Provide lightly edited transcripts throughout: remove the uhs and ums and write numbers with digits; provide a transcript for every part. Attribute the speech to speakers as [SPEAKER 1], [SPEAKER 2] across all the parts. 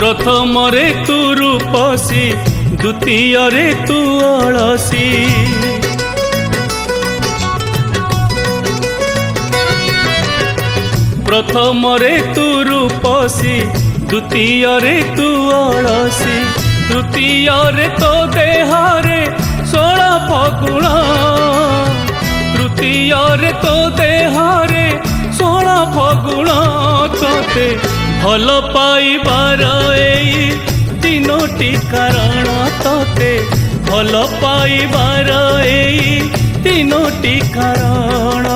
[SPEAKER 1] प्रथम रे तू रूपसी द्वितीय रे तू अलसी। प्रथम रे तू रूपसी द्वितीय रे तू अलसी। तृतीय रे तो देहारे 16 फगुण। तृतीय रे तो देहारे 16 फगुण। तोते भल पाइबार एई तीनोटी कारण। तोते भल पाइबार एई तीनोटी कारण।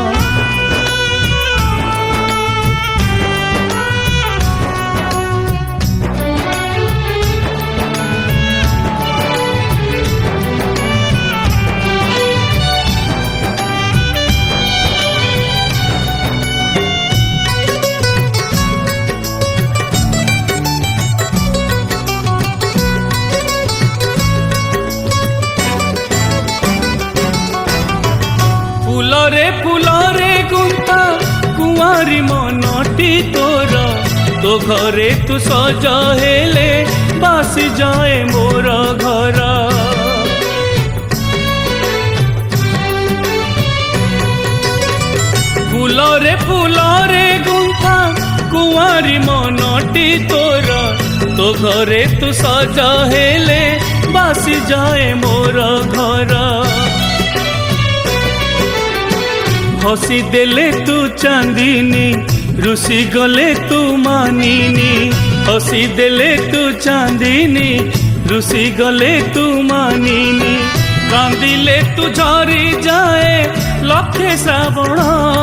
[SPEAKER 1] फुलरे गुंता कुंवारी मनटी तोर। तो घरे तू सज हेले बासी जाए मोर घर। फुलरे गुंता कुंवारी मनटी तोर। तो घरे तू सज हेले बासी जाए मोर घर। हसी देले तू चांदीनी रुसी गले तू मानिनी। हसी देले तू चांदीनी रुसी गले तू मानिनी। कांदिले तू झरी जाए लखे श्रावण।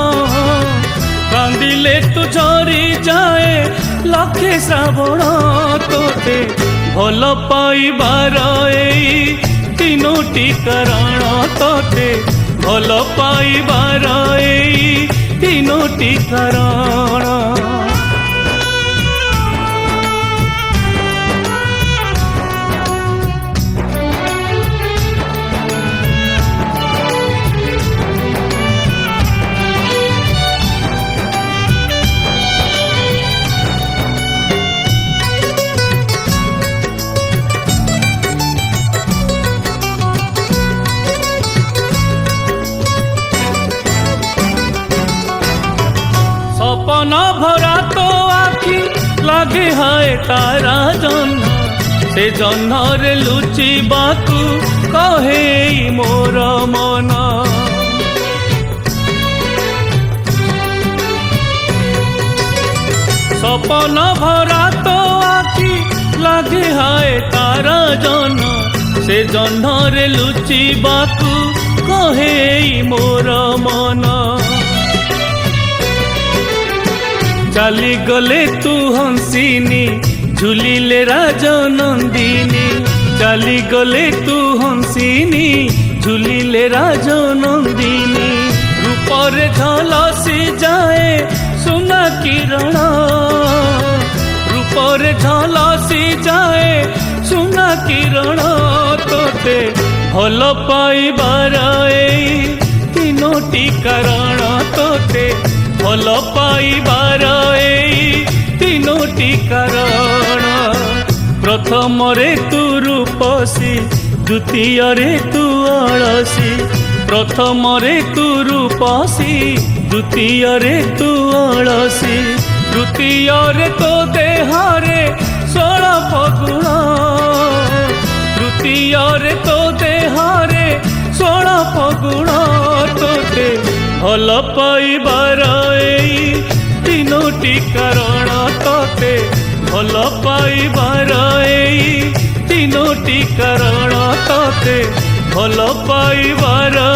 [SPEAKER 1] कांदिले तू झरी जाए लखे श्रावण। तोते भल पाइबार एई तीनोटी कारण। तोते भल पाइबार एई तीनोटी कारण। सपना भरा तो आखि लगे हाय तारा जह्न। से जह्नर लुचि बाकू कहे मोर मन। सपना भरा तो आखि लगे हाय तारा जह्न। से जह्नर लुचि बाकू कहे मोर मन। चली गले तू हंसिनी झुलिले राजनंदिनी। चली गले तू हंसिनी झुलिले राजनंदिनी। रूपरे झलसी जाए सुना किरण। रूपरे झलसी जाए सुना किरण। तोते भल पाइबार एई तीनोटी कारण। तोते भल पाइबार एई तीनोटी कारण। प्रथम रे तू रूपसी द्वितीय रे तू अलसी। प्रथम रे तू रूपसी द्वितीय रे तू अलसी। तृतीय रे तो देहारे 16 फगुण। तृतीय रे तो देहारे 16 फगुण। तोते भल पाइबार एई तीनोटी कारण। तोते भल पाइबार एई तीनोटी कारण। तोते भल पाइबार